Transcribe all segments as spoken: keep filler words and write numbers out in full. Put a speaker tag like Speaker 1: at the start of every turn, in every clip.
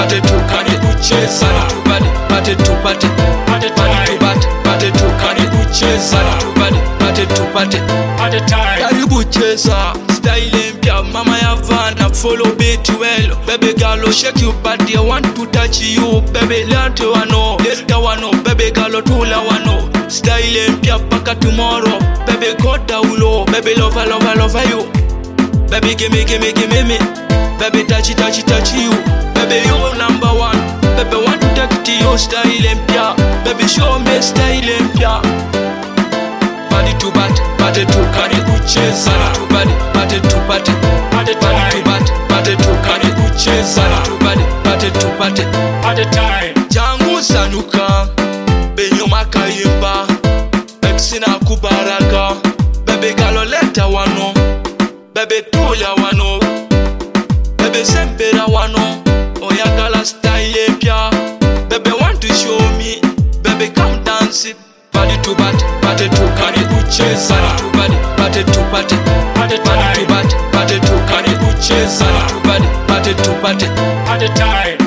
Speaker 1: pate tu kani kucheza tubali pate tu pate pate pate pate pate tu kani kucheza tubali pate tu pate pate time karibu cheza style mpya mama ya Vanna follow beat well baby girl shake your body I want to touch you baby let you know let you know baby girl tula wano style mpya paka tomorrow baby go down low baby love love love you baby give me give me give me me baby touch touch touch you baby you number one baby want to take to your style mpya baby show me style mpya body to body body to kani kucheza tubali body to body body to body body to kani kucheza tubali body to body body time jangu sanuka benyo makayimba exina kubaraka baby galo leta wano baby tuya wano baby sempera wano oyagala style mpya baby want to show me baby come dance it body to body body to kani kucheza tubali body to body body to body body to kani kucheza tubali body to body body time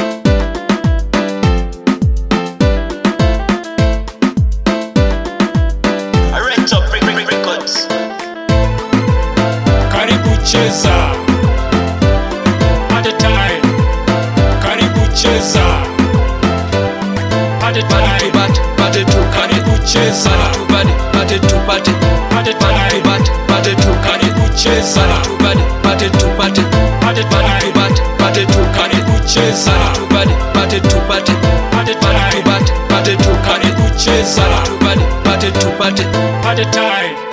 Speaker 1: cheza at the time karibu cheza at the time bate bate tu karibu cheza tubali bate tu bate bate bate bate bate tu karibu cheza tubali bate tu bate bate bate bate bate tu karibu cheza tubali bate tu bate bate bate bate bate tu karibu cheza tubali bate tu bate bate time